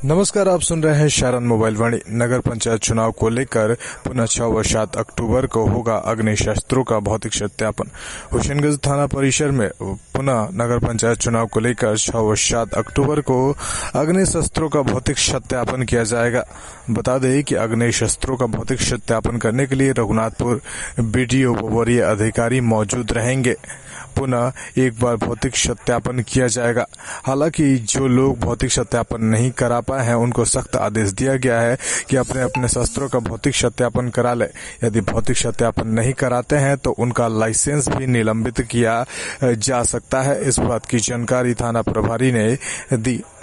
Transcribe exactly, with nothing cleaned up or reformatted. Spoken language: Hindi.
नमस्कार, आप सुन रहे हैं शारन मोबाइल वाणी। नगर पंचायत चुनाव को लेकर पुनः छह व सात अक्टूबर को होगा अग्नि शस्त्रों का भौतिक सत्यापन। हुसैनगंज थाना परिसर में पुनः नगर पंचायत चुनाव को लेकर छह व सात अक्टूबर को अग्नि शस्त्रों का भौतिक सत्यापन किया जाएगा। बता दें कि अग्नि शस्त्रों का भौतिक सत्यापन करने के लिए रघुनाथपुर बीडीओ व वरीय अधिकारी मौजूद रहेंगे। पुनः एक बार भौतिक सत्यापन किया जाएगा। हालांकि जो लोग भौतिक सत्यापन नहीं करा पाए हैं उनको सख्त आदेश दिया गया है कि अपने अपने शस्त्रों का भौतिक सत्यापन करा ले। यदि भौतिक सत्यापन नहीं कराते हैं तो उनका लाइसेंस भी निलंबित किया जा सकता है। इस बात की जानकारी थाना प्रभारी ने दी।